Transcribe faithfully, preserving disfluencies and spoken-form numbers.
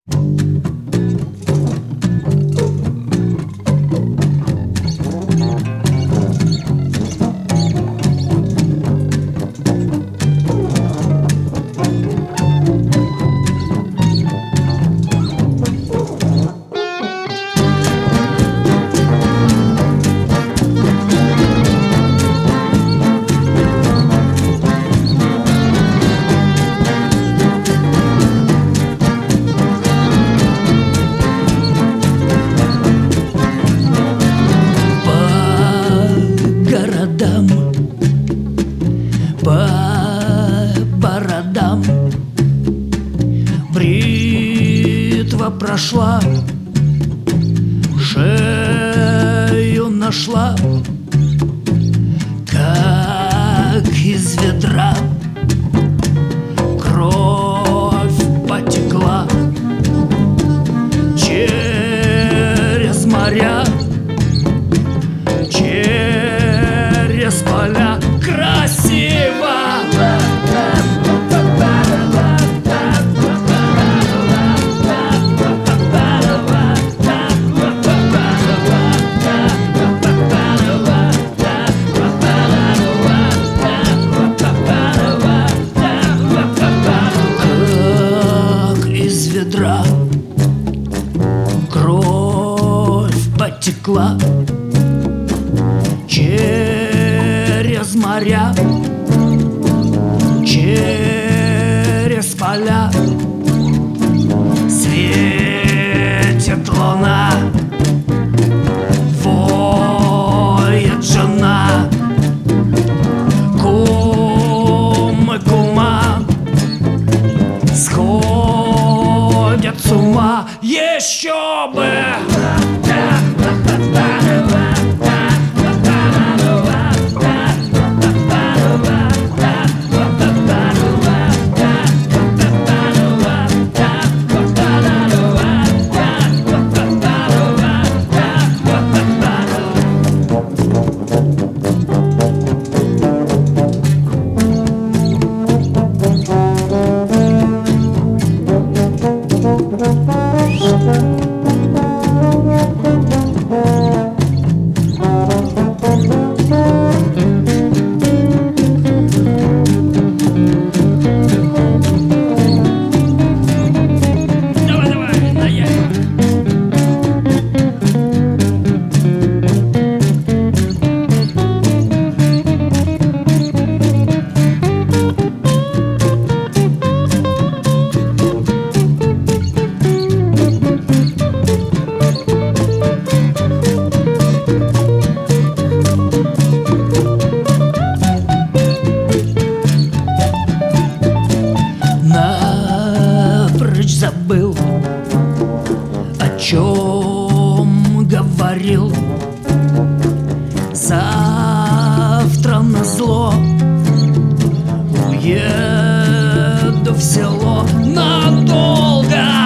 По бородам бритва прошла, шею нашла, как из ведра кровь потекла через моря, через поля. Красиво! Как из ведра кровь потекла через моря, через поля. Светит луна, воет жена, кум и кума сходят с ума. Еще бы! Напрочь забыл, о чем говорил. Завтра назло уеду в село надолго.